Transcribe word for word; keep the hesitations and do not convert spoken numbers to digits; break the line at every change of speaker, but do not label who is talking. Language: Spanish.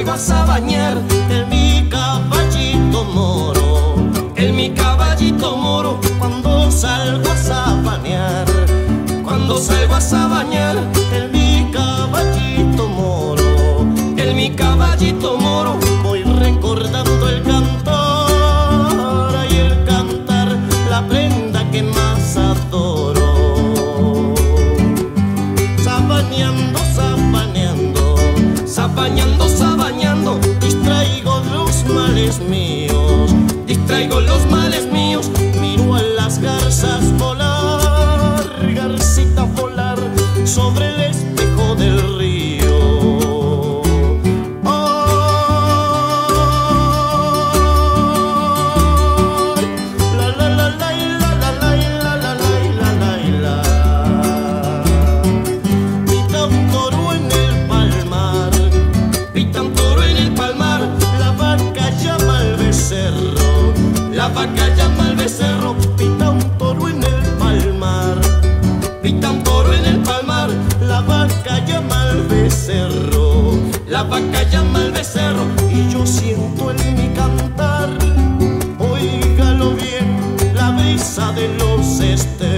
vas a bañar, en mi caballito moro, en mi caballito moro, cuando salgo a sabanear, cuando salgo a sabanear, en mi caballito moro, en mi caballito moro, voy recordando el cantar y el cantar, la prenda que más adoro. Sabaneando, sabaneando, sabaneando, sabaneando, distraigo los males míos, distraigo los males míos, miro a las garzas volar, garcitas volar sobre el espejo del río. La vaca llama al becerro, pita un toro en el palmar, pita un toro en el palmar, la vaca llama al becerro, la vaca llama al becerro, y yo siento en mi cantar, óigalo bien, la brisa de los esteros.